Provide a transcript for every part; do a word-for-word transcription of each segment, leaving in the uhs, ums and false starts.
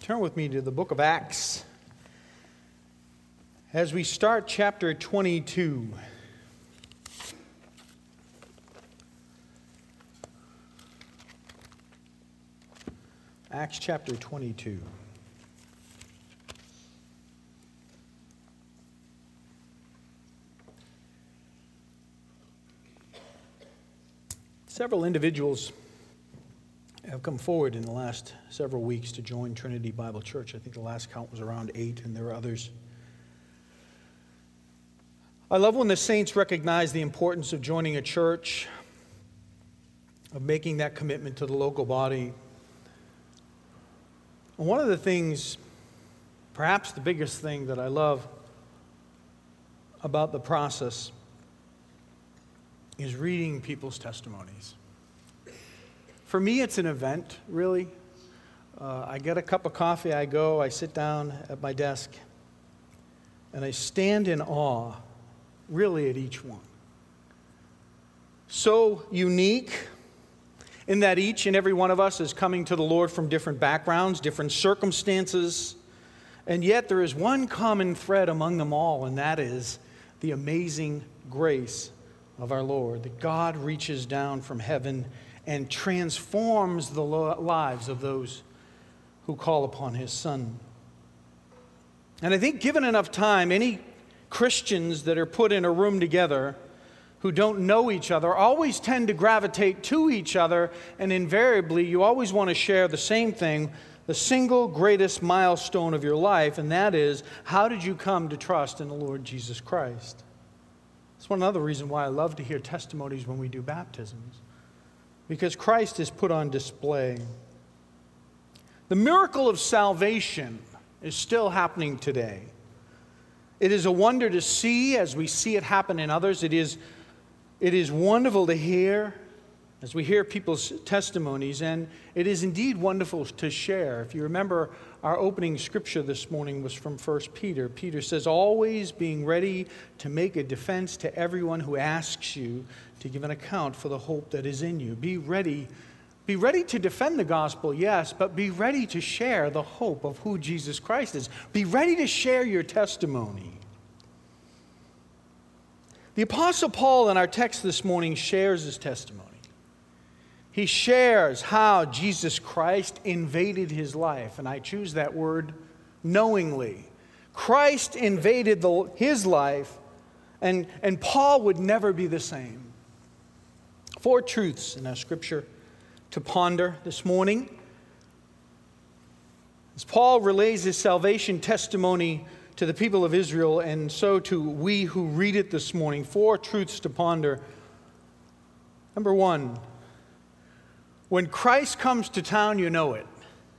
Turn with me to the book of Acts as we start chapter twenty-two. Acts chapter twenty-two. Several individuals have come forward in the last several weeks to join Trinity Bible Church. I think the last count was around eight, and there are others. I love when the saints recognize the importance of joining a church, of making that commitment to the local body. And one of the things, perhaps the biggest thing that I love about the process is reading people's testimonies. For me, it's an event, really. Uh, I get a cup of coffee, I go, I sit down at my desk, and I stand in awe, really, at each one. So unique in that each and every one of us is coming to the Lord from different backgrounds, different circumstances, and yet there is one common thread among them all, and that is the amazing grace of our Lord, that God reaches down from heaven and transforms the lives of those who call upon His Son. And I think given enough time, any Christians that are put in a room together who don't know each other always tend to gravitate to each other, and invariably you always want to share the same thing, the single greatest milestone of your life, and that is, how did you come to trust in the Lord Jesus Christ? That's one other reason why I love to hear testimonies when we do baptisms, because Christ is put on display. The miracle of salvation is still happening today. It is a wonder to see as we see it happen in others. It is, it is wonderful to hear as we hear people's testimonies, and it is indeed wonderful to share. If you remember, our opening scripture this morning was from First Peter. Peter says, always being ready to make a defense to everyone who asks you to give an account for the hope that is in you. Be ready, be ready to defend the gospel, yes, but be ready to share the hope of who Jesus Christ is. Be ready to share your testimony. The Apostle Paul in our text this morning shares his testimony. He shares how Jesus Christ invaded his life, and I choose that word knowingly. Christ invaded the, his life, and, and Paul would never be the same. Four truths in our scripture to ponder this morning. As Paul relays his salvation testimony to the people of Israel, and so to we who read it this morning, four truths to ponder. Number one, when Christ comes to town, you know it.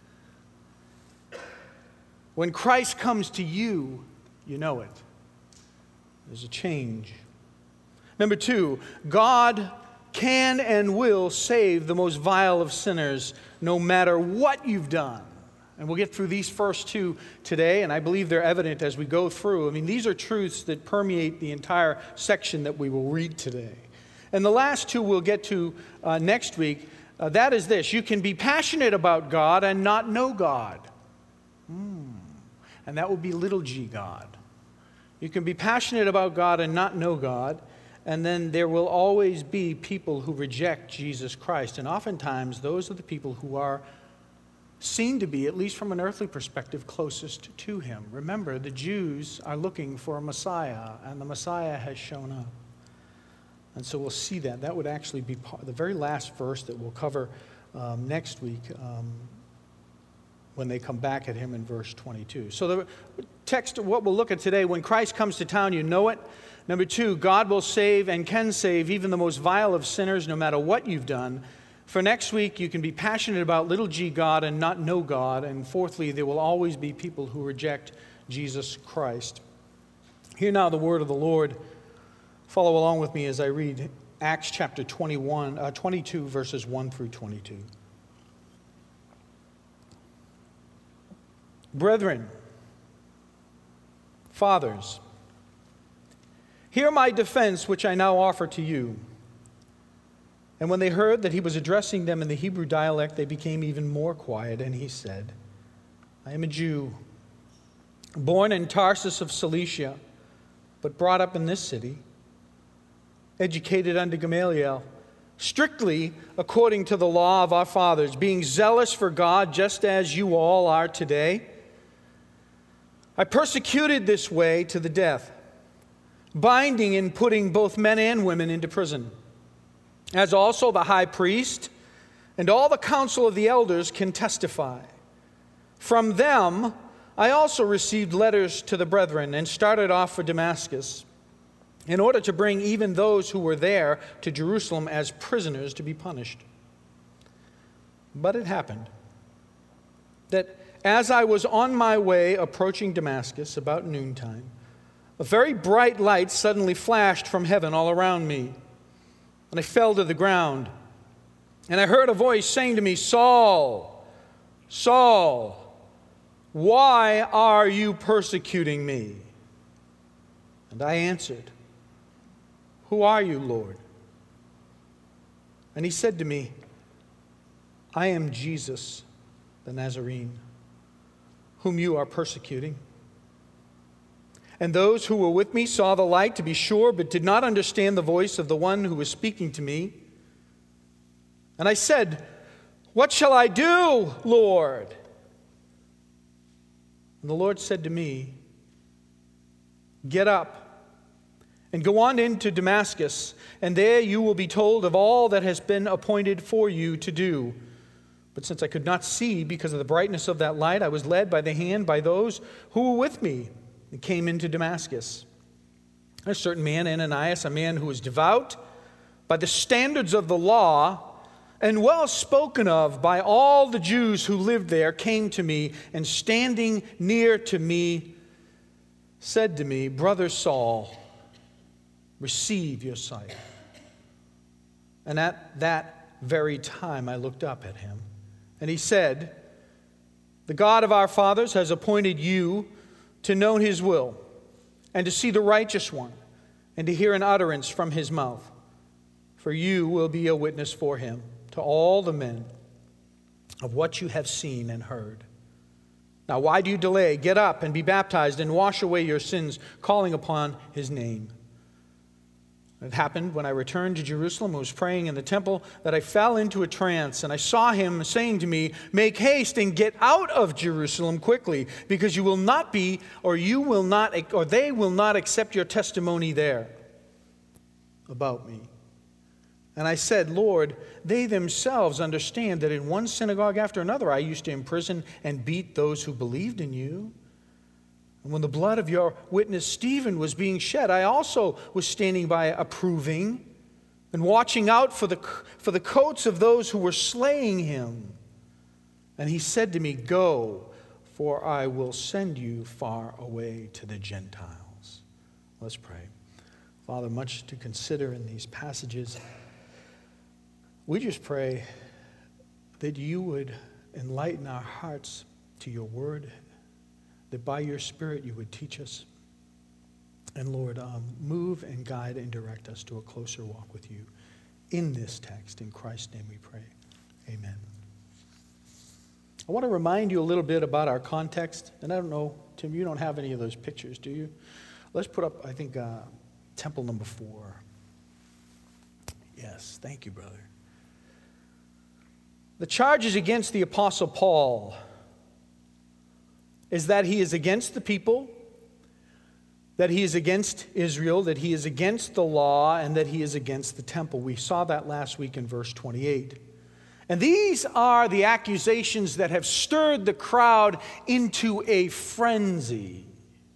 When Christ comes to you, you know it. There's a change. Number two, God can and will save the most vile of sinners, no matter what you've done. And we'll get through these first two today, and I believe they're evident as we go through. I mean, these are truths that permeate the entire section that we will read today. And the last two we'll get to uh, next week. Uh, that is this: you can be passionate about God and not know God. Mm. And that would be little g God. You can be passionate about God and not know God, and then there will always be people who reject Jesus Christ. And oftentimes, those are the people who are seen to be, at least from an earthly perspective, closest to Him. Remember, the Jews are looking for a Messiah, and the Messiah has shown up. And so we'll see that. That would actually be part, the very last verse that we'll cover um, next week um, when they come back at Him in verse twenty-two. So the text, what we'll look at today, when Christ comes to town, you know it. Number two, God will save and can save even the most vile of sinners, no matter what you've done. For next week, you can be passionate about little g God and not know God. And fourthly, there will always be people who reject Jesus Christ. Hear now the word of the Lord. Follow along with me as I read Acts chapter twenty-one, uh, twenty-two, verses one through twenty-two. Brethren, fathers, hear my defense which I now offer to you. And when they heard that he was addressing them in the Hebrew dialect, they became even more quiet, and he said, I am a Jew, born in Tarsus of Cilicia, but brought up in this city, educated under Gamaliel, strictly according to the law of our fathers, being zealous for God just as you all are today. I persecuted this way to the death, binding and putting both men and women into prison, as also the high priest and all the council of the elders can testify. From them I also received letters to the brethren and started off for Damascus, in order to bring even those who were there to Jerusalem as prisoners to be punished. But it happened that as I was on my way approaching Damascus about noontime, a very bright light suddenly flashed from heaven all around me, and I fell to the ground. And I heard a voice saying to me, Saul, Saul, why are you persecuting me? And I answered, Who are you, Lord? And he said to me, I am Jesus, the Nazarene, whom you are persecuting. And those who were with me saw the light, to be sure, but did not understand the voice of the one who was speaking to me. And I said, What shall I do, Lord? And the Lord said to me, Get up and go on into Damascus, and there you will be told of all that has been appointed for you to do. But since I could not see because of the brightness of that light, I was led by the hand by those who were with me and came into Damascus. A certain man, Ananias, a man who was devout by the standards of the law and well spoken of by all the Jews who lived there, came to me, and standing near to me said to me, Brother Saul, receive your sight. And at that very time I looked up at him, and he said, The God of our fathers has appointed you to know his will, and to see the righteous one, and to hear an utterance from his mouth. For you will be a witness for him to all the men of what you have seen and heard. Now why do you delay? Get up and be baptized and wash away your sins, calling upon his name. It happened when I returned to Jerusalem and was praying in the temple that I fell into a trance, and I saw him saying to me, Make haste and get out of Jerusalem quickly, because you will not be, or you will not, or they will not accept your testimony there about me. And I said, Lord, they themselves understand that in one synagogue after another I used to imprison and beat those who believed in you. And when the blood of your witness Stephen was being shed, I also was standing by approving and watching out for the, for the coats of those who were slaying him. And he said to me, Go, for I will send you far away to the Gentiles. Let's pray. Father, much to consider in these passages. We just pray that you would enlighten our hearts to your word, that by your Spirit you would teach us. And Lord, um, move and guide and direct us to a closer walk with you in this text. In Christ's name we pray. Amen. I want to remind you a little bit about our context. And I don't know, Tim, you don't have any of those pictures, do you? Let's put up, I think, uh, temple number four. Yes, thank you, brother. The charges against the Apostle Paul is that he is against the people, that he is against Israel, that he is against the law, and that he is against the temple. We saw that last week in verse twenty-eight. And these are the accusations that have stirred the crowd into a frenzy.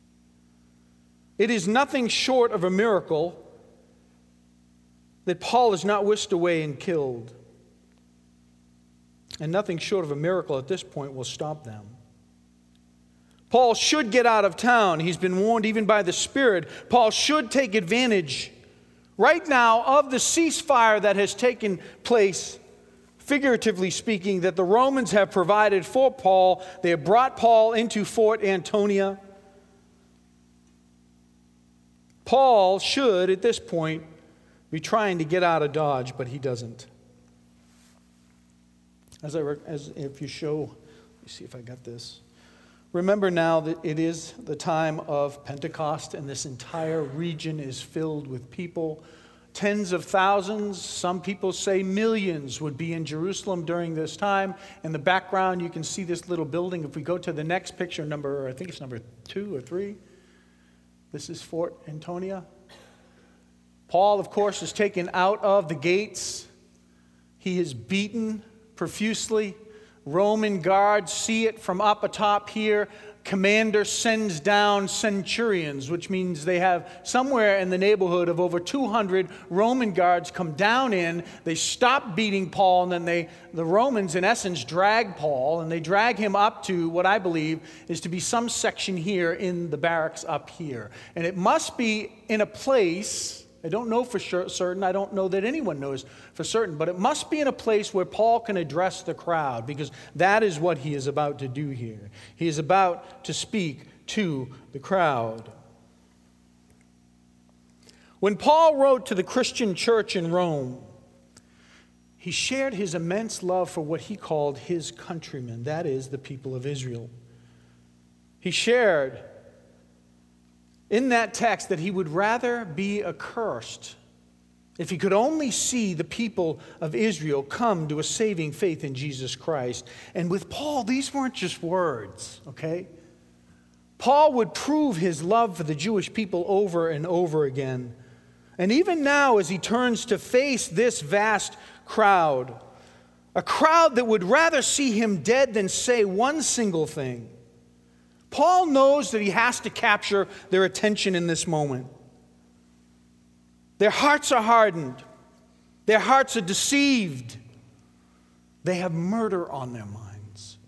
It is nothing short of a miracle that Paul is not whisked away and killed. And nothing short of a miracle at this point will stop them. Paul should get out of town. He's been warned even by the Spirit. Paul should take advantage right now of the ceasefire that has taken place, figuratively speaking, that the Romans have provided for Paul. They have brought Paul into Fort Antonia. Paul should, at this point, be trying to get out of Dodge, but he doesn't. As I, as if you show, let me see if I got this. Remember now that it is the time of Pentecost, and this entire region is filled with people. Tens of thousands, some people say millions, would be in Jerusalem during this time. In the background, you can see this little building. If we go to the next picture, number, I think it's number two or three. This is Fort Antonia. Paul, of course, is taken out of the gates. He is beaten profusely. Roman guards see it from up atop here. Commander sends down centurions, which means they have somewhere in the neighborhood of over two hundred Roman guards come down in. They stop beating Paul, and then they, the Romans, in essence, drag Paul, and they drag him up to what I believe is to be some section here in the barracks up here. And it must be in a place, I don't know for sure, certain, I don't know that anyone knows for certain, but it must be in a place where Paul can address the crowd, because that is what he is about to do here. He is about to speak to the crowd. When Paul wrote to the Christian church in Rome, he shared his immense love for what he called his countrymen, that is, the people of Israel. He shared in that text that he would rather be accursed if he could only see the people of Israel come to a saving faith in Jesus Christ. And with Paul, these weren't just words, okay? Paul would prove his love for the Jewish people over and over again. And even now, as he turns to face this vast crowd, a crowd that would rather see him dead than say one single thing, Paul knows that he has to capture their attention in this moment. Their hearts are hardened. Their hearts are deceived. They have murder on their minds.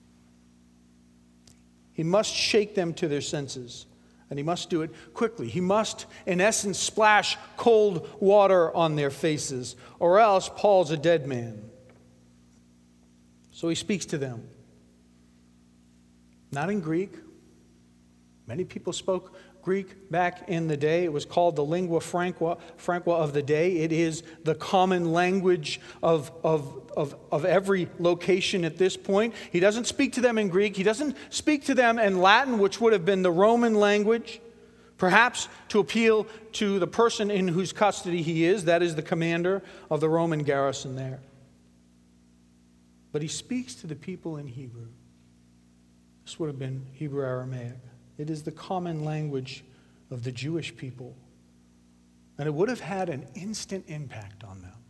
He must shake them to their senses, and he must do it quickly. He must, in essence, splash cold water on their faces, or else Paul's a dead man. So he speaks to them. Not in Greek. Many people spoke Greek back in the day. It was called the lingua franca, franca of the day. It is the common language of, of, of, of every location at this point. He doesn't speak to them in Greek. He doesn't speak to them in Latin, which would have been the Roman language, perhaps to appeal to the person in whose custody he is. That is the commander of the Roman garrison there. But he speaks to the people in Hebrew. This would have been Hebrew Aramaic. It is the common language of the Jewish people. And it would have had an instant impact on them.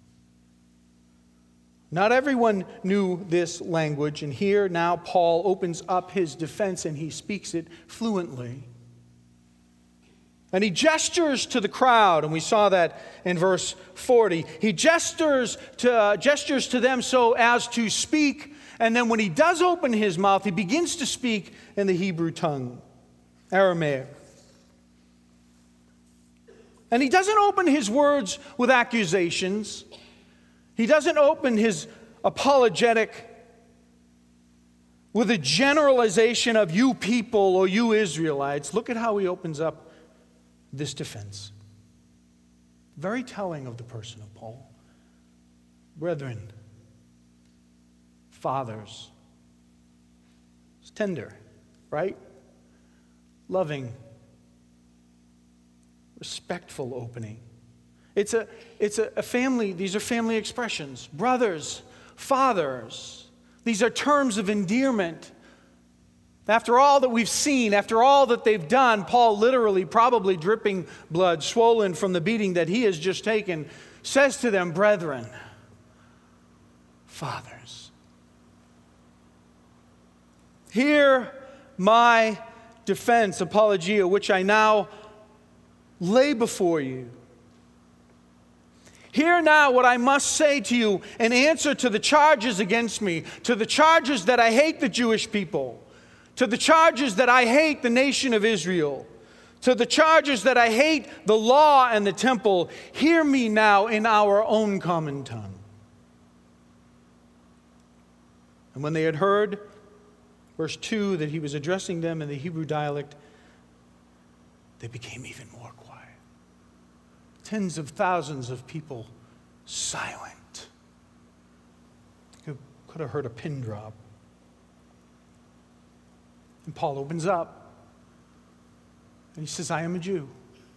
Not everyone knew this language, and here now Paul opens up his defense and he speaks it fluently. And he gestures to the crowd, and we saw that in verse forty. He gestures to, uh, gestures to them so as to speak. And then when he does open his mouth, he begins to speak in the Hebrew tongue, Aramaic. And he doesn't open his words with accusations. He doesn't open his apologetic with a generalization of you people or you Israelites. Look at how he opens up this defense. Very telling of the person of Paul. Brethren, fathers. It's tender, right? Loving, respectful opening. It's a, it's a, a family, these are family expressions. Brothers, fathers. These are terms of endearment. After all that we've seen, after all that they've done, Paul literally, probably dripping blood, swollen from the beating that he has just taken, says to them, brethren, fathers. Hear my defense, apologia, which I now lay before you. Hear now what I must say to you in answer to the charges against me, to the charges that I hate the Jewish people, to the charges that I hate the nation of Israel, to the charges that I hate the law and the temple. Hear me now in our own common tongue. And when they had heard, verse two, that he was addressing them in the Hebrew dialect, they became even more quiet. Tens of thousands of people silent. You could have heard a pin drop. And Paul opens up and he says, I am a Jew.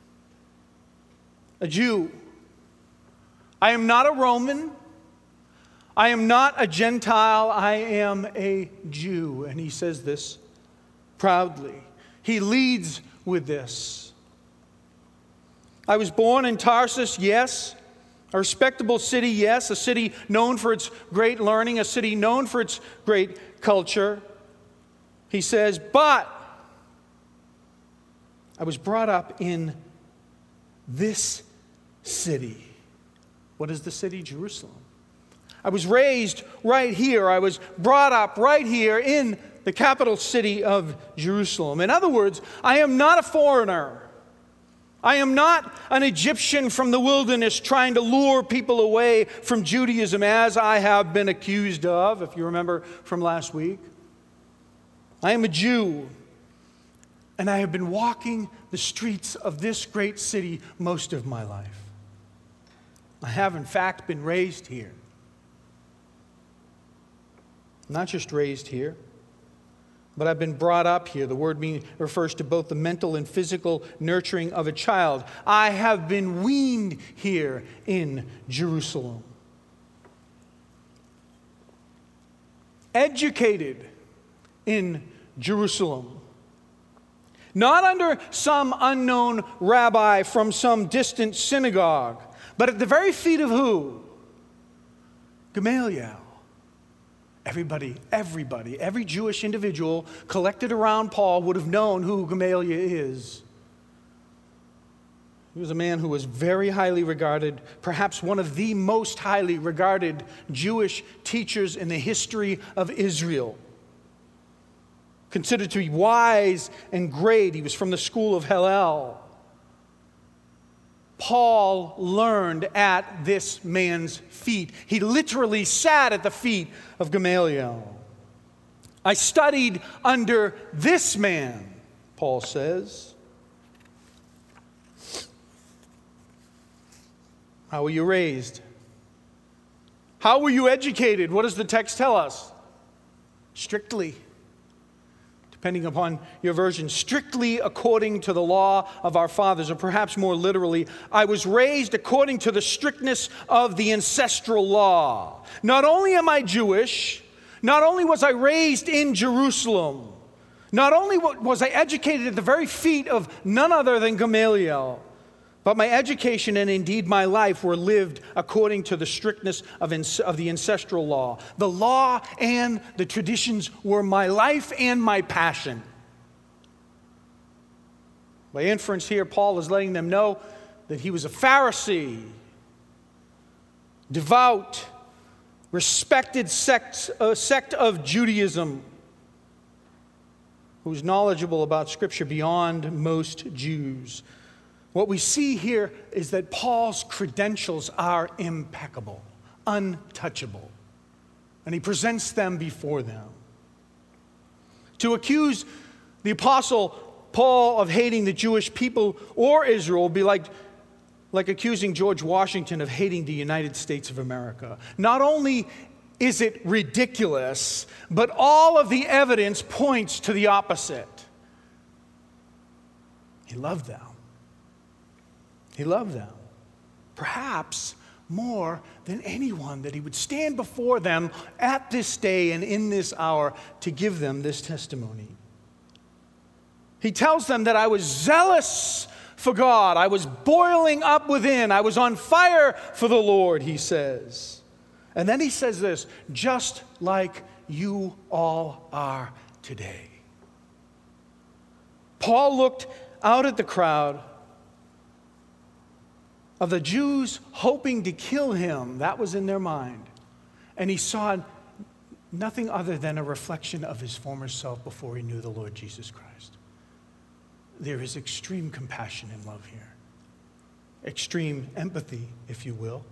A Jew. I am not a Roman. I am not a Gentile. I am a Jew. And he says this proudly. He leads with this. I was born in Tarsus, yes. A respectable city, yes. A city known for its great learning, a city known for its great culture. He says, but I was brought up in this city. What is the city? Jerusalem. I was raised right here. I was brought up right here in the capital city of Jerusalem. In other words, I am not a foreigner. I am not an Egyptian from the wilderness trying to lure people away from Judaism, as I have been accused of, if you remember from last week. I am a Jew, and I have been walking the streets of this great city most of my life. I have, in fact, been raised here. Not just raised here, but I've been brought up here. The word mean, refers to both the mental and physical nurturing of a child. I have been weaned here in Jerusalem. Educated in Jerusalem. Not under some unknown rabbi from some distant synagogue, but at the very feet of who? Gamaliel. Everybody, everybody, every Jewish individual collected around Paul would have known who Gamaliel is. He was a man who was very highly regarded, perhaps one of the most highly regarded Jewish teachers in the history of Israel. Considered to be wise and great, he was from the school of Hillel. Paul learned at this man's feet. He literally sat at the feet of Gamaliel. I studied under this man, Paul says. How were you raised? How were you educated? What does the text tell us? Strictly. Depending upon your version, strictly according to the law of our fathers, or perhaps more literally, I was raised according to the strictness of the ancestral law. Not only am I Jewish, not only was I raised in Jerusalem, not only was I educated at the very feet of none other than Gamaliel, but my education and indeed my life were lived according to the strictness of, of the ancestral law. The law and the traditions were my life and my passion. By inference here, Paul is letting them know that he was a Pharisee, devout, respected sect, uh, sect of Judaism, who's knowledgeable about Scripture beyond most Jews. What we see here is that Paul's credentials are impeccable, untouchable, and he presents them before them. To accuse the apostle Paul of hating the Jewish people or Israel would be like, like accusing George Washington of hating the United States of America. Not only is it ridiculous, but all of the evidence points to the opposite. He loved them. He loved them, perhaps more than anyone, that he would stand before them at this day and in this hour to give them this testimony. He tells them that I was zealous for God. I was boiling up within. I was on fire for the Lord, he says. And then he says this, just like you all are today. Paul looked out at the crowd of the Jews hoping to kill him. That was in their mind. And he saw nothing other than a reflection of his former self before he knew the Lord Jesus Christ. There is extreme compassion and love here. Extreme empathy, if you will.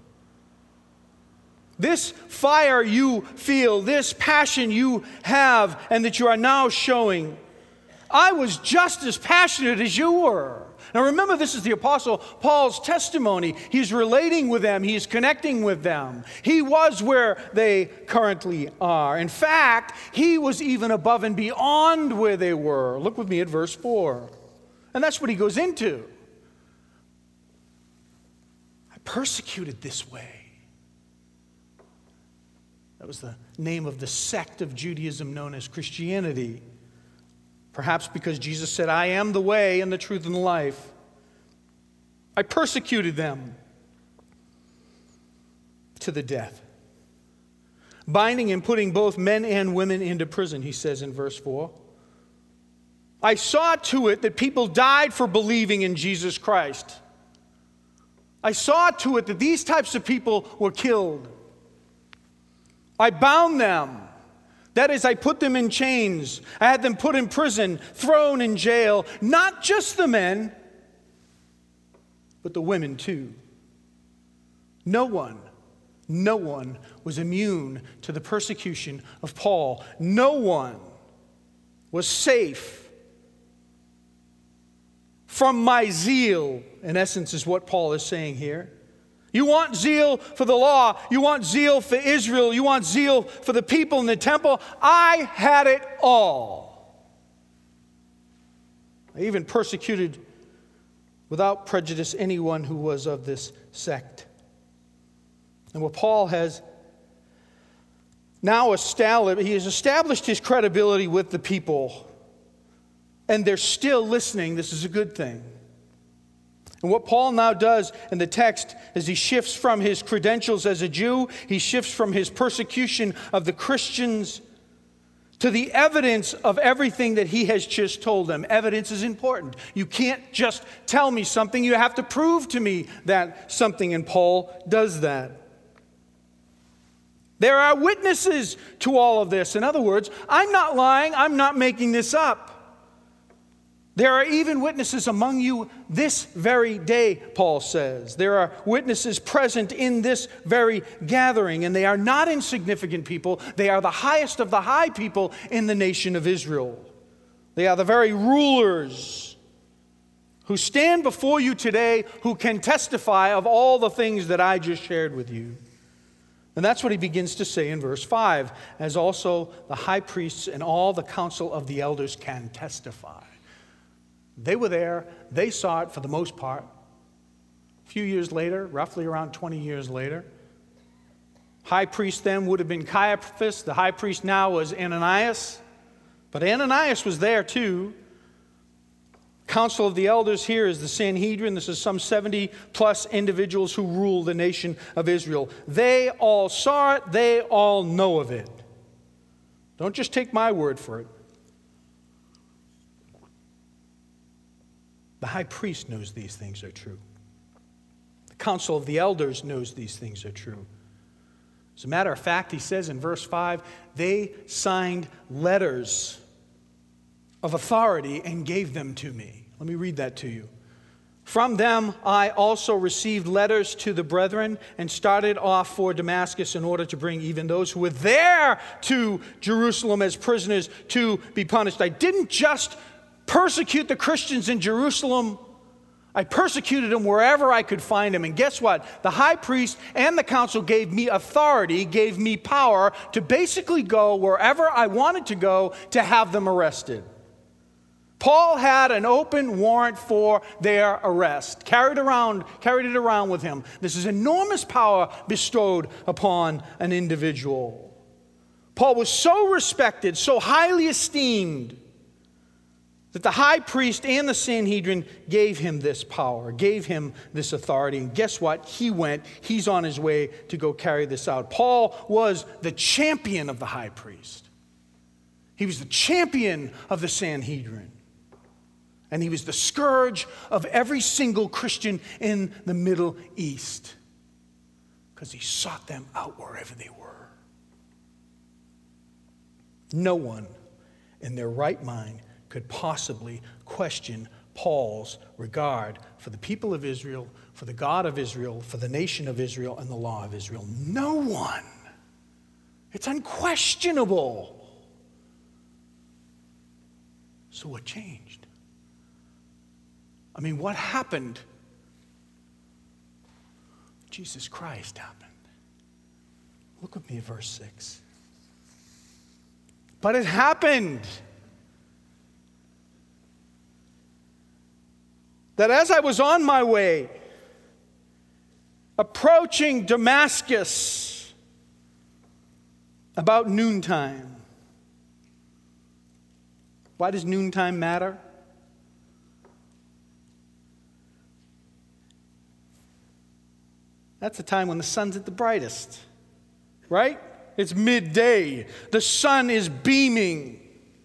This fire you feel, this passion you have, and that you are now showing, I was just as passionate as you were. Now remember, this is the Apostle Paul's testimony. He's relating with them. He's connecting with them. He was where they currently are. In fact, he was even above and beyond where they were. Look with me at verse four. And that's what he goes into. I persecuted this way. That was the name of the sect of Judaism known as Christianity. Perhaps because Jesus said, I am the way and the truth and the life. I persecuted them to the death, binding and putting both men and women into prison, he says in verse four. I saw to it that people died for believing in Jesus Christ. I saw to it that these types of people were killed. I bound them. That is, I put them in chains. I had them put in prison, thrown in jail. Not just the men, but the women too. No one, no one was immune to the persecution of Paul. No one was safe from my zeal, in essence, is what Paul is saying here. You want zeal for the law. You want zeal for Israel. You want zeal for the people in the temple. I had it all. I even persecuted without prejudice anyone who was of this sect. And what Paul has now established, he has established his credibility with the people. And they're still listening. This is a good thing. And what Paul now does in the text is he shifts from his credentials as a Jew, he shifts from his persecution of the Christians to the evidence of everything that he has just told them. Evidence is important. You can't just tell me something, you have to prove to me that something, and Paul does that. There are witnesses to all of this. In other words, I'm not lying, I'm not making this up. There are even witnesses among you this very day, Paul says. There are witnesses present in this very gathering, and they are not insignificant people. They are the highest of the high people in the nation of Israel. They are the very rulers who stand before you today, who can testify of all the things that I just shared with you. And that's what he begins to say in verse five, as also the high priests and all the council of the elders can testify. They were there. They saw it for the most part. A few years later, roughly around twenty years later, high priest then would have been Caiaphas. The high priest now was Ananias. But Ananias was there too. Council of the elders here is the Sanhedrin. This is some seventy plus individuals who rule the nation of Israel. They all saw it. They all know of it. Don't just take my word for it. The high priest knows these things are true. The council of the elders knows these things are true. As a matter of fact, he says in verse five, they signed letters of authority and gave them to me. Let me read that to you. From them I also received letters to the brethren and started off for Damascus in order to bring even those who were there to Jerusalem as prisoners to be punished. I didn't just persecute the Christians in Jerusalem. I persecuted them wherever I could find them. And guess what? The high priest and the council gave me authority, gave me power to basically go wherever I wanted to go to have them arrested. Paul had an open warrant for their arrest, carried around, carried it around with him. This is enormous power bestowed upon an individual. Paul was so respected, so highly esteemed, that the high priest and the Sanhedrin gave him this power, gave him this authority. And guess what? He went, he's on his way to go carry this out. Paul was the champion of the high priest. He was the champion of the Sanhedrin. And he was the scourge of every single Christian in the Middle East, because he sought them out wherever they were. No one in their right mind could possibly question Paul's regard for the people of Israel, for the God of Israel, for the nation of Israel, and the law of Israel. No one. It's unquestionable. So what changed? I mean, what happened? Jesus Christ happened. Look with me at verse six. But it happened that as I was on my way, approaching Damascus about noontime. Why does noontime matter? That's the time when the sun's at the brightest, right? It's midday. The sun is beaming.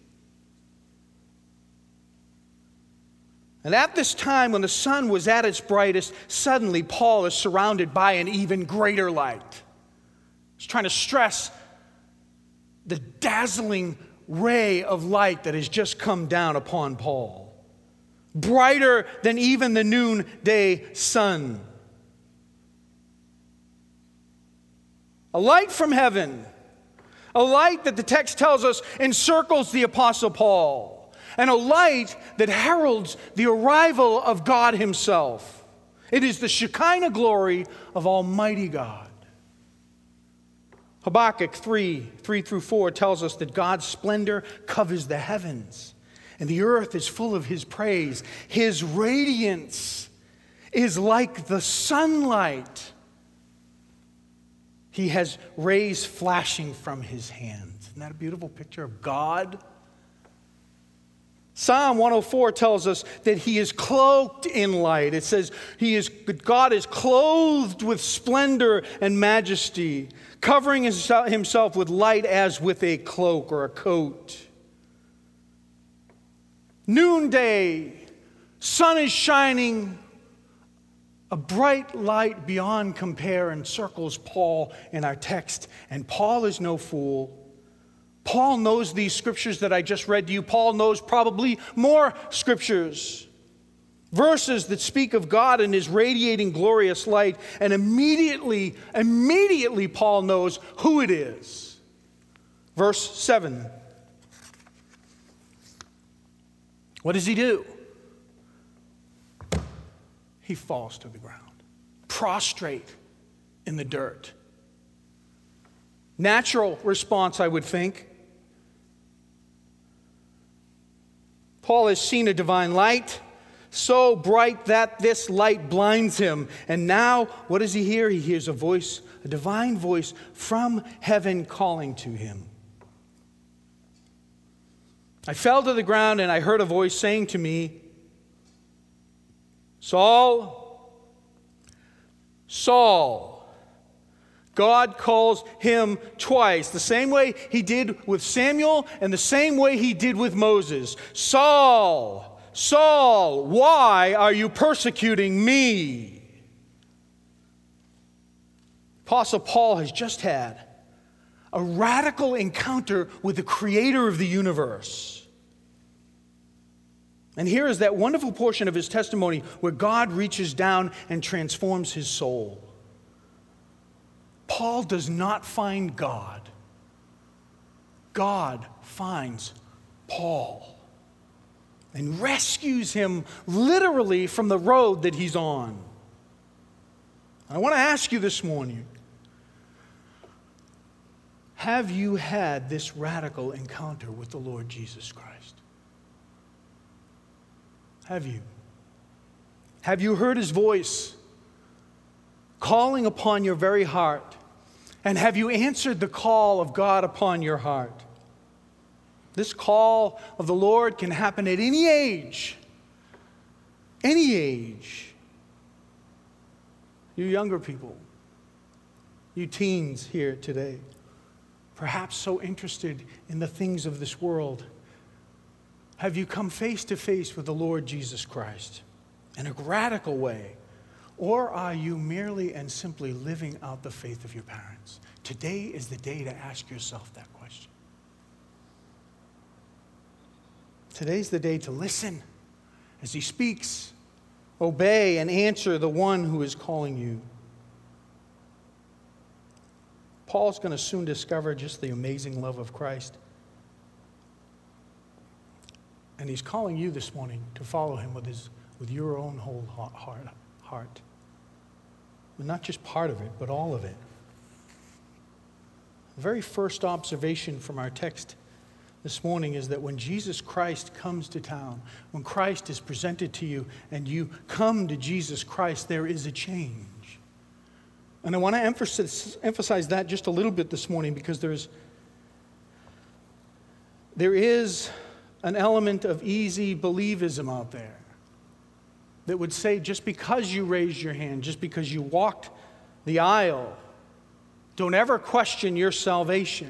And at this time, when the sun was at its brightest, suddenly Paul is surrounded by an even greater light. He's trying to stress the dazzling ray of light that has just come down upon Paul. Brighter than even the noonday sun. A light from heaven. A light that the text tells us encircles the Apostle Paul. And a light that heralds the arrival of God himself. It is the Shekinah glory of Almighty God. Habakkuk three, three through four tells us that God's splendor covers the heavens, and the earth is full of his praise. His radiance is like the sunlight. He has rays flashing from his hands. Isn't that a beautiful picture of God? Psalm one oh four tells us that he is cloaked in light. It says he is, God is clothed with splendor and majesty, covering himself with light as with a cloak or a coat. Noonday, sun is shining. A bright light beyond compare encircles Paul in our text, and Paul is no fool. Paul knows these scriptures that I just read to you. Paul knows probably more scriptures. Verses that speak of God and his radiating glorious light. And immediately, immediately Paul knows who it is. Verse seven. What does he do? He falls to the ground, prostrate in the dirt. Natural response, I would think. Paul has seen a divine light, so bright that this light blinds him. And now, what does he hear? He hears a voice, a divine voice from heaven calling to him. I fell to the ground and I heard a voice saying to me, Saul, Saul. God calls him twice, the same way he did with Samuel and the same way he did with Moses. Saul, Saul, why are you persecuting me? Apostle Paul has just had a radical encounter with the creator of the universe. And here is that wonderful portion of his testimony where God reaches down and transforms his soul. Paul does not find God. God finds Paul and rescues him literally from the road that he's on. I want to ask you this morning, have you had this radical encounter with the Lord Jesus Christ? Have you? Have you heard his voice calling upon your very heart? And have you answered the call of God upon your heart? This call of the Lord can happen at any age. Any age. You younger people, you teens here today, perhaps so interested in the things of this world, have you come face to face with the Lord Jesus Christ in a radical way? Or are you merely and simply living out the faith of your parents? Today is the day to ask yourself that question. Today's the day to listen as he speaks, obey, and answer the one who is calling you. Paul's going to soon discover just the amazing love of Christ. And he's calling you this morning to follow him with his with your own whole heart. heart. But not just part of it, but all of it. The very first observation from our text this morning is that when Jesus Christ comes to town, when Christ is presented to you and you come to Jesus Christ, there is a change. And I want to emphasize, emphasize that just a little bit this morning, because there's there is an element of easy believism out there that would say just because you raised your hand, just because you walked the aisle, don't ever question your salvation.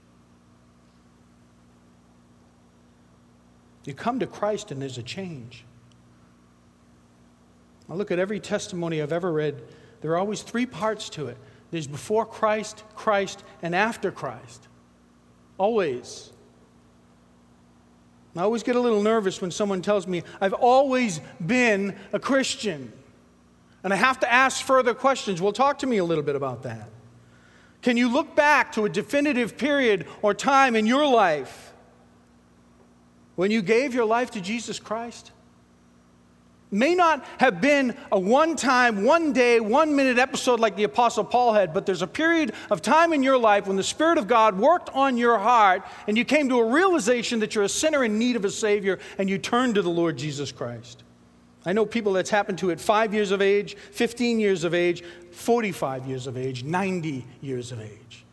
You come to Christ and there's a change. I look at every testimony I've ever read. There are always three parts to it. There's before Christ, Christ, and after Christ. Always. I always get a little nervous when someone tells me, I've always been a Christian. And I have to ask further questions. Well, talk to me a little bit about that. Can you look back to a definitive period or time in your life when you gave your life to Jesus Christ? It may not have been a one-time, one-day, one-minute episode like the Apostle Paul had, but there's a period of time in your life when the Spirit of God worked on your heart and you came to a realization that you're a sinner in need of a Savior and you turned to the Lord Jesus Christ. I know people that's happened to at five years of age, fifteen years of age, forty-five years of age, ninety years of age.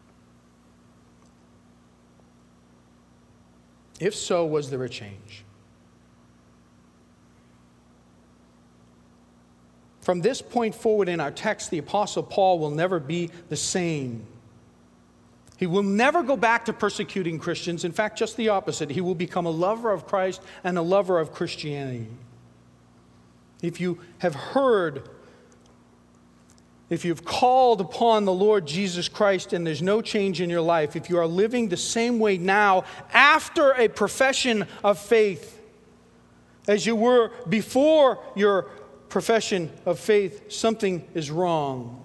If so, was there a change? From this point forward in our text, the Apostle Paul will never be the same. He will never go back to persecuting Christians. In fact, just the opposite. He will become a lover of Christ and a lover of Christianity. If you have heard, if you've called upon the Lord Jesus Christ and there's no change in your life, if you are living the same way now after a profession of faith as you were before your profession of faith, something is wrong.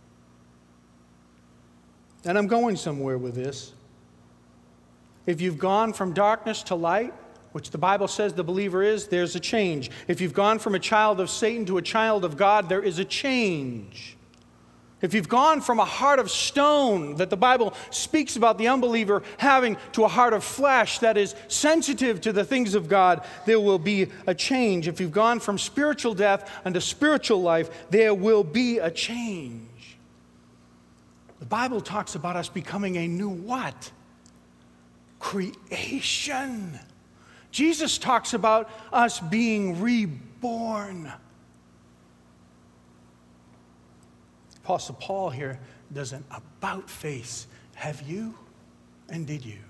And I'm going somewhere with this. If you've gone from darkness to light, which the Bible says the believer is, there's a change. If you've gone from a child of Satan to a child of God, there is a change. If you've gone from a heart of stone that the Bible speaks about the unbeliever having to a heart of flesh that is sensitive to the things of God, there will be a change. If you've gone from spiritual death unto spiritual life, there will be a change. The Bible talks about us becoming a new what? Creation. Jesus talks about us being reborn. Apostle Paul here does an about face. Have you and did you?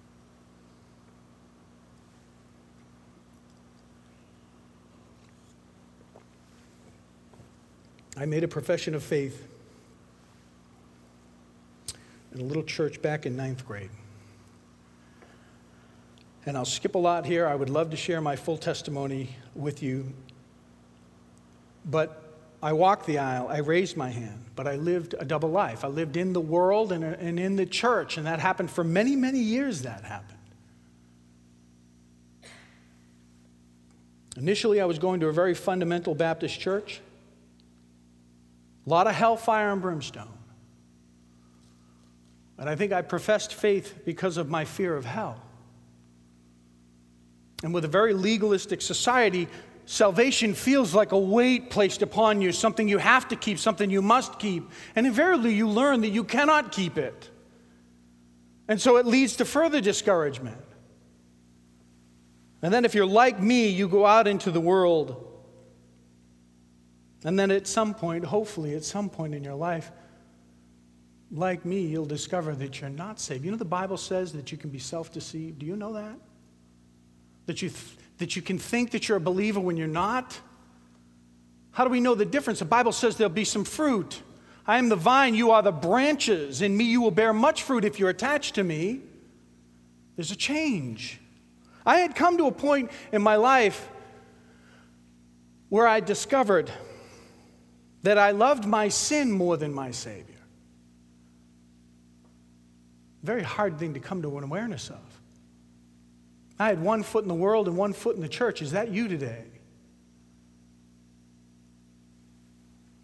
I made a profession of faith in a little church back in ninth grade. And I'll skip a lot here. I would love to share my full testimony with you. But I walked the aisle, I raised my hand, but I lived a double life. I lived in the world and, and in the church, and that happened for many, many years that happened. Initially, I was going to a very fundamental Baptist church. A lot of hellfire and brimstone. And I think I professed faith because of my fear of hell. And with a very legalistic society, salvation feels like a weight placed upon you, something you have to keep, something you must keep. And invariably, you learn that you cannot keep it. And so it leads to further discouragement. And then if you're like me, you go out into the world. And then at some point, hopefully at some point in your life, like me, you'll discover that you're not saved. You know the Bible says that you can be self-deceived. Do you know that? That you, th- that you can think that you're a believer when you're not? How do we know the difference? The Bible says there'll be some fruit. I am the vine, you are the branches. In me you will bear much fruit if you're attached to me. There's a change. I had come to a point in my life where I discovered that I loved my sin more than my Savior. Very hard thing to come to an awareness of. I had one foot in the world and one foot in the church. Is that you today?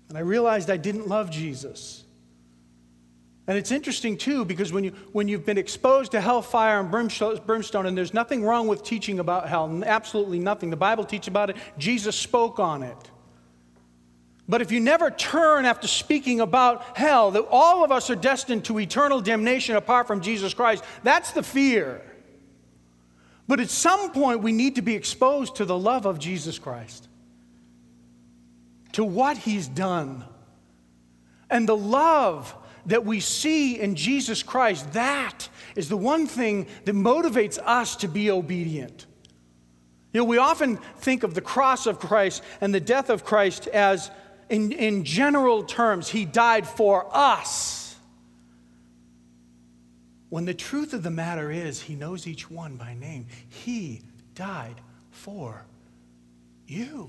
And I realized I didn't love Jesus. And it's interesting, too, because when, you, when you've been exposed to hellfire and brimstone, and there's nothing wrong with teaching about hell, absolutely nothing. The Bible teaches about it. Jesus spoke on it. But if you never turn after speaking about hell, that all of us are destined to eternal damnation apart from Jesus Christ, that's the fear. But at some point, we need to be exposed to the love of Jesus Christ, to what he's done. And the love that we see in Jesus Christ, that is the one thing that motivates us to be obedient. You know, we often think of the cross of Christ and the death of Christ as, in, in general terms, he died for us. When the truth of the matter is, he knows each one by name. He died for you.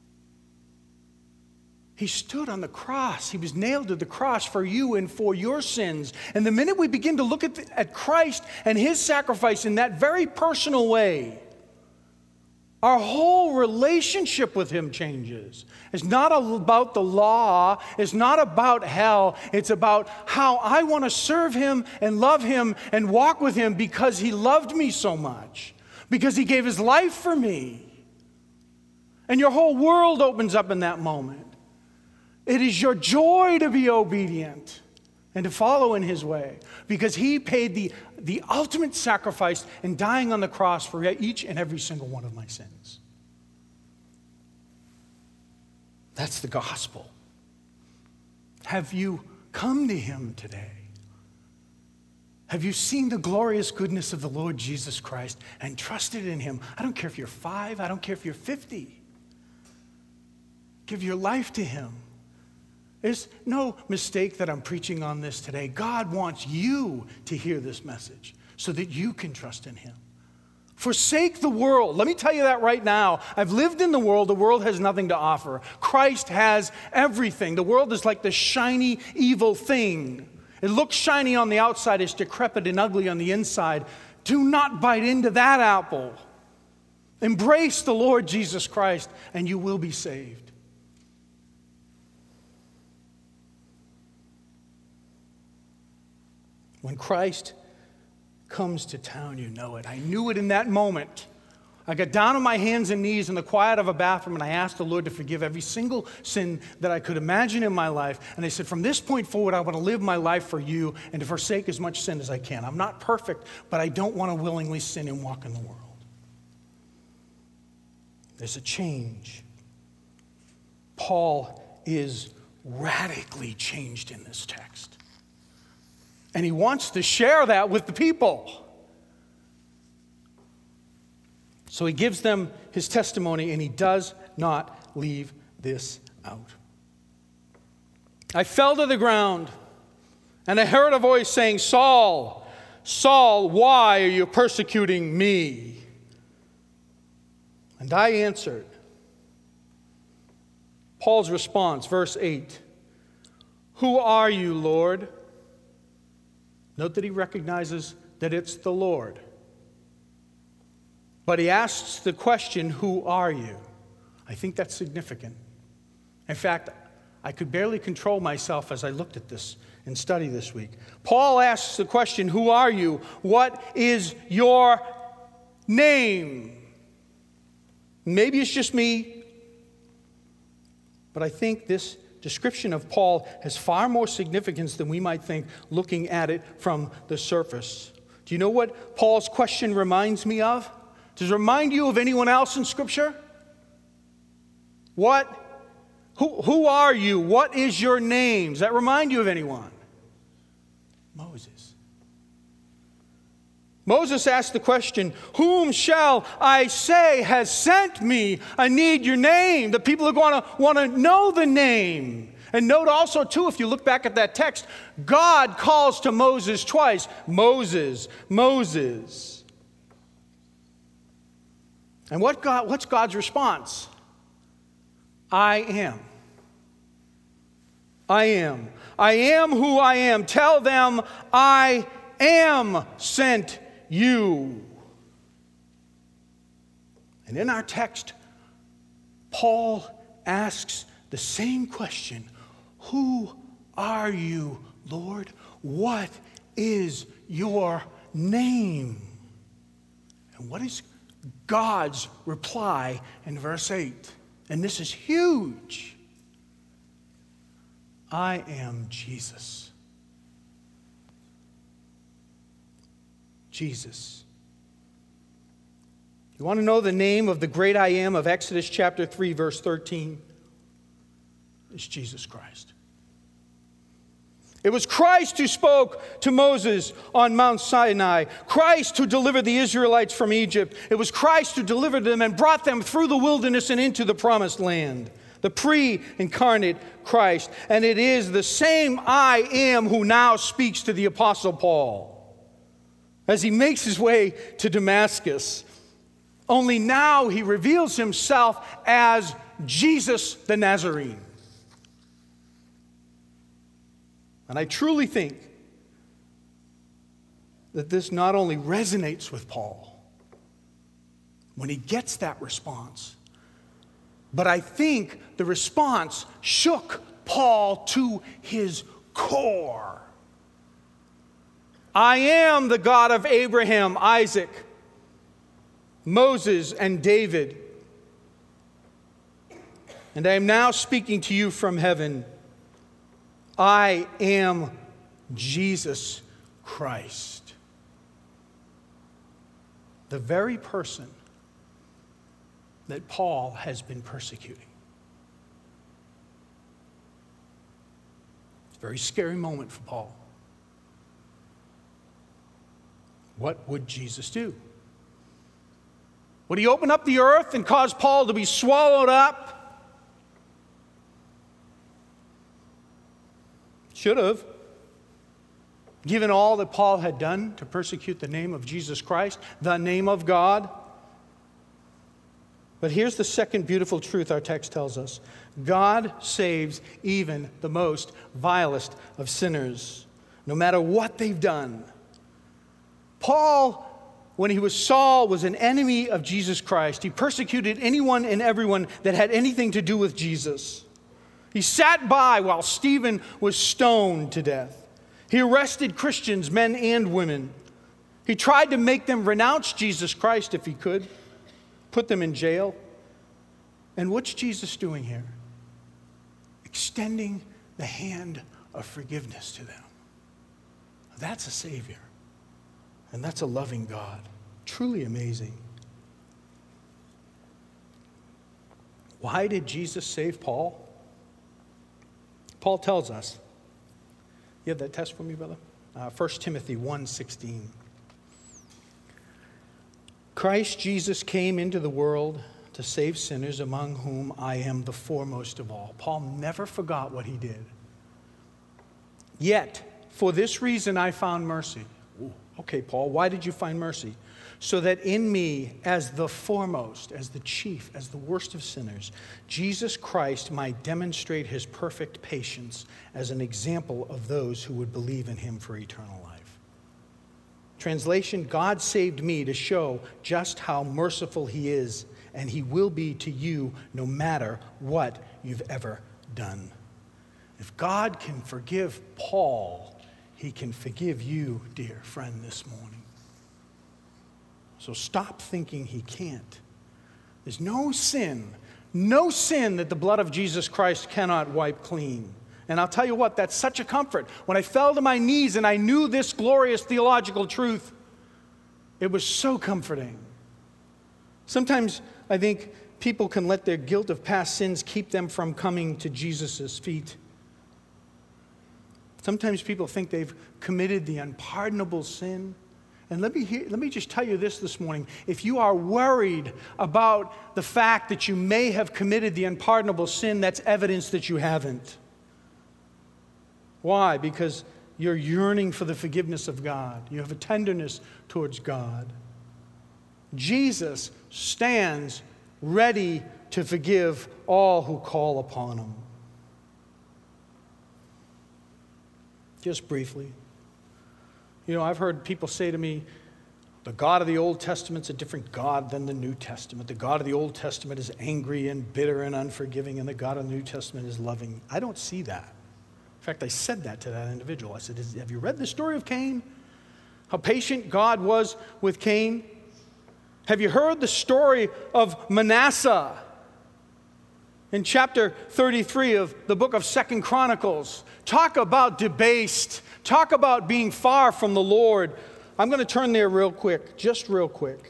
He stood on the cross. He was nailed to the cross for you and for your sins. And the minute we begin to look at, the, at Christ and his sacrifice in that very personal way, our whole relationship with him changes. It's not about the law. It's not about hell. It's about how I want to serve him and love him and walk with him because he loved me so much, because he gave his life for me. And your whole world opens up in that moment. It is your joy to be obedient and to follow in his way, because he paid the, the ultimate sacrifice in dying on the cross for each and every single one of my sins. That's the gospel. Have you come to him today? Have you seen the glorious goodness of the Lord Jesus Christ and trusted in him? I don't care if you're five, I don't care if you're fifty. Give your life to him. There's no mistake that I'm preaching on this today. God wants you to hear this message so that you can trust in him. Forsake the world. Let me tell you that right now. I've lived in the world. The world has nothing to offer. Christ has everything. The world is like the shiny, evil thing. It looks shiny on the outside. It's decrepit and ugly on the inside. Do not bite into that apple. Embrace the Lord Jesus Christ, and you will be saved. When Christ comes to town, you know it. I knew it in that moment. I got down on my hands and knees in the quiet of a bathroom, and I asked the Lord to forgive every single sin that I could imagine in my life. And I said, from this point forward, I want to live my life for you and to forsake as much sin as I can. I'm not perfect, but I don't want to willingly sin and walk in the world. There's a change. Paul is radically changed in this text. And he wants to share that with the people. So he gives them his testimony, and he does not leave this out. I fell to the ground, and I heard a voice saying, Saul, Saul, why are you persecuting me? And I answered. Paul's response, verse eight. Who are you, Lord? Note that he recognizes that it's the Lord. But he asks the question, who are you? I think that's significant. In fact, I could barely control myself as I looked at this and studied this week. Paul asks the question, who are you? What is your name? Maybe it's just me, but I think this description of Paul has far more significance than we might think looking at it from the surface. Do you know what Paul's question reminds me of? Does it remind you of anyone else in Scripture? What? Who, who are you? What is your name? Does that remind you of anyone? Moses. Moses asked the question, whom shall I say has sent me? I need your name. The people are going to want to know the name. And note also, too, if you look back at that text, God calls to Moses twice. Moses, Moses. And what God, what's God's response? I am. I am. I am who I am. Tell them I am sent you. And in our text, Paul asks the same question, "Who are you, Lord? What is your name?" And what is God's reply in verse eight? And this is huge. "I am Jesus." Jesus. You want to know the name of the great I am of Exodus chapter three, verse thirteen? It's Jesus Christ. It was Christ who spoke to Moses on Mount Sinai. Christ who delivered the Israelites from Egypt. It was Christ who delivered them and brought them through the wilderness and into the promised land. The pre-incarnate Christ. And it is the same I am who now speaks to the Apostle Paul as he makes his way to Damascus. Only now he reveals himself as Jesus the Nazarene. And I truly think that this not only resonates with Paul when he gets that response, but I think the response shook Paul to his core. I am the God of Abraham, Isaac, Moses, and David. And I am now speaking to you from heaven. I am Jesus Christ, the very person that Paul has been persecuting. It's a very scary moment for Paul. What would Jesus do? Would he open up the earth and cause Paul to be swallowed up? Should have. Given all that Paul had done to persecute the name of Jesus Christ, the name of God. But here's the second beautiful truth our text tells us. God saves even the most vilest of sinners, no matter what they've done. Paul, when he was Saul, was an enemy of Jesus Christ. He persecuted anyone and everyone that had anything to do with Jesus. He sat by while Stephen was stoned to death. He arrested Christians, men and women. He tried to make them renounce Jesus Christ if he could, put them in jail. And what's Jesus doing here? Extending the hand of forgiveness to them. That's a Savior. And that's a loving God. Truly amazing. Why did Jesus save Paul? Paul tells us. You have that text for me, brother? Uh, First Timothy one sixteen. Christ Jesus came into the world to save sinners, among whom I am the foremost of all. Paul never forgot what he did. Yet, for this reason I found mercy. Ooh, okay, Paul, why did you find mercy? So that in me, as the foremost, as the chief, as the worst of sinners, Jesus Christ might demonstrate his perfect patience as an example of those who would believe in him for eternal life. Translation, God saved me to show just how merciful he is, and he will be to you no matter what you've ever done. If God can forgive Paul, he can forgive you, dear friend, this morning. So stop thinking he can't. There's no sin, no sin that the blood of Jesus Christ cannot wipe clean. And I'll tell you what, that's such a comfort. When I fell to my knees and I knew this glorious theological truth, it was so comforting. Sometimes I think people can let their guilt of past sins keep them from coming to Jesus' feet. Sometimes people think they've committed the unpardonable sin. And let me hear, let me just tell you this this morning. If you are worried about the fact that you may have committed the unpardonable sin, that's evidence that you haven't. Why? Because you're yearning for the forgiveness of God. You have a tenderness towards God. Jesus stands ready to forgive all who call upon him. Just briefly. You know, I've heard people say to me, the God of the Old Testament's a different God than the New Testament. The God of the Old Testament is angry and bitter and unforgiving, and the God of the New Testament is loving. I don't see that. In fact, I said that to that individual. I said, have you read the story of Cain? How patient God was with Cain? Have you heard the story of Manasseh in chapter thirty-three of the book of Second Chronicles? Talk about debased. Talk about being far from the Lord. I'm going to turn there real quick, just real quick.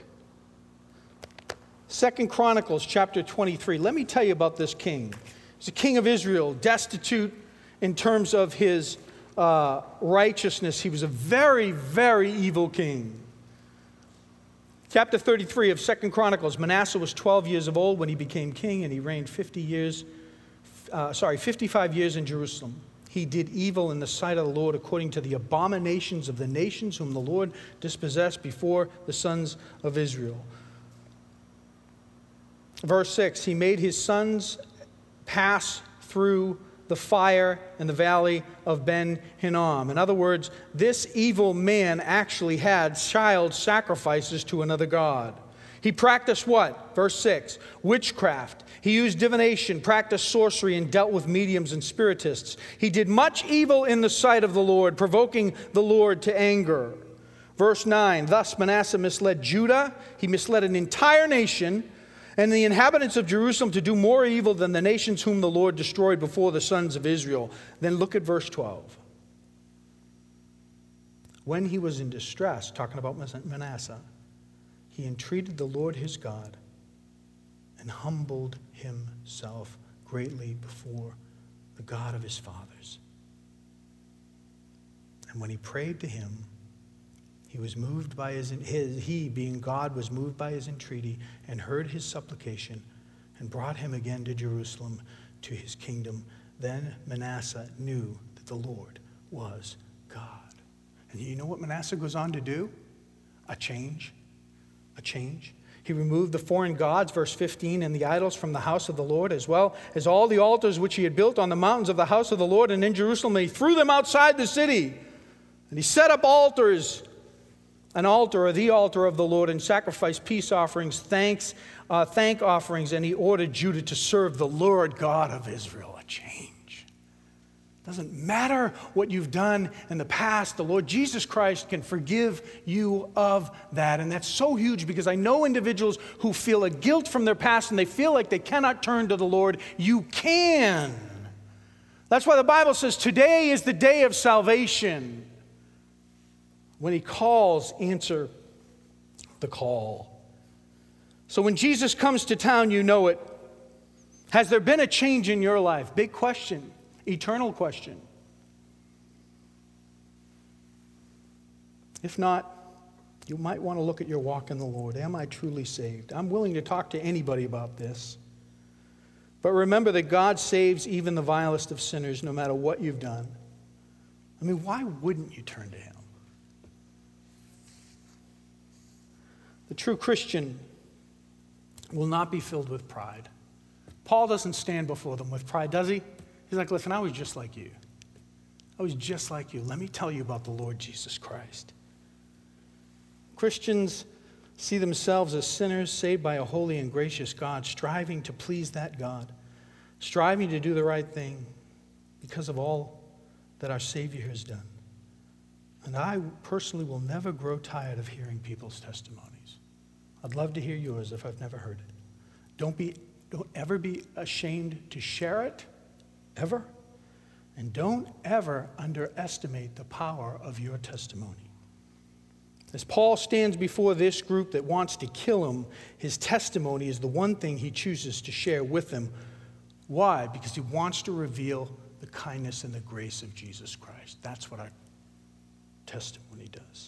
Second Chronicles chapter twenty-three. Let me tell you about this king. He's a king of Israel, destitute in terms of his uh, righteousness. He was a very, very evil king. Chapter thirty-three of Second Chronicles. Manasseh was twelve years of old when he became king, and he reigned fifty years, uh, sorry, fifty-five years in Jerusalem. He did evil in the sight of the Lord according to the abominations of the nations whom the Lord dispossessed before the sons of Israel. Verse six, he made his sons pass through the fire in the valley of Ben Hinnom. In other words, this evil man actually had child sacrifices to another god. He practiced what? Verse six, witchcraft. He used divination, practiced sorcery, and dealt with mediums and spiritists. He did much evil in the sight of the Lord, provoking the Lord to anger. Verse nine, thus Manasseh misled Judah. He misled an entire nation and the inhabitants of Jerusalem to do more evil than the nations whom the Lord destroyed before the sons of Israel. Then look at verse twelve. When he was in distress, talking about Manasseh, he entreated the Lord his God and humbled himself greatly before the God of his fathers. And when he prayed to him, He was moved by his, his, he being God, was moved by his entreaty and heard his supplication and brought him again to Jerusalem to his kingdom. Then Manasseh knew that the Lord was God. And you know what Manasseh goes on to do? A change. A change. He removed the foreign gods, verse fifteen, and the idols from the house of the Lord, as well as all the altars which he had built on the mountains of the house of the Lord and in Jerusalem. And he threw them outside the city. And he set up altars, an altar or the altar of the Lord, and sacrificed peace offerings, thanks, uh, thank offerings, and he ordered Judah to serve the Lord God of Israel. A change. Doesn't matter what you've done in the past, the Lord Jesus Christ can forgive you of that. And that's so huge, because I know individuals who feel a guilt from their past and they feel like they cannot turn to the Lord. You can. That's why the Bible says today is the day of salvation. When he calls, answer the call. So when Jesus comes to town, you know it. Has there been a change in your life? Big question, eternal question. If not, you might want to look at your walk in the Lord. Am I truly saved? I'm willing to talk to anybody about this. But remember that God saves even the vilest of sinners, no matter what you've done. I mean, why wouldn't you turn to him? The true Christian will not be filled with pride. Paul doesn't stand before them with pride, does he? He's like, listen, I was just like you. I was just like you. Let me tell you about the Lord Jesus Christ. Christians see themselves as sinners saved by a holy and gracious God, striving to please that God, striving to do the right thing because of all that our Savior has done. And I personally will never grow tired of hearing people's testimonies. I'd love to hear yours if I've never heard it. Don't be, don't ever be ashamed to share it, ever. And don't ever underestimate the power of your testimony. As Paul stands before this group that wants to kill him, his testimony is the one thing he chooses to share with them. Why? Because he wants to reveal the kindness and the grace of Jesus Christ. That's what our testimony does.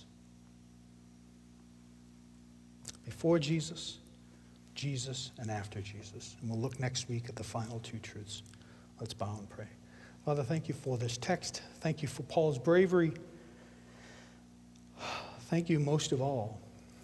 Before Jesus, Jesus, and after Jesus. And we'll look next week at the final two truths. Let's bow and pray. Father, thank you for this text. Thank you for Paul's bravery. Thank you most of all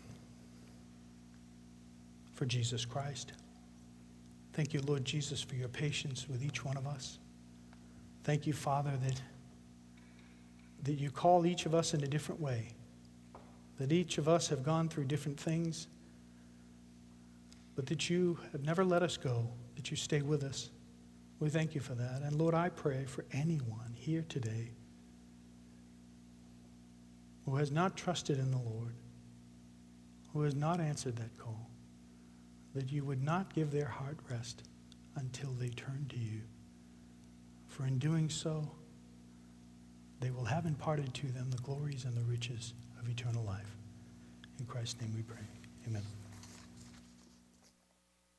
for Jesus Christ. Thank you, Lord Jesus, for your patience with each one of us. Thank you, Father, that, that you call each of us in a different way. That each of us have gone through different things, but that you have never let us go, that you stay with us. We thank you for that. And Lord, I pray for anyone here today who has not trusted in the Lord, who has not answered that call, that you would not give their heart rest until they turn to you. For in doing so, they will have imparted to them the glories and the riches of eternal life. In Christ's name we pray. Amen.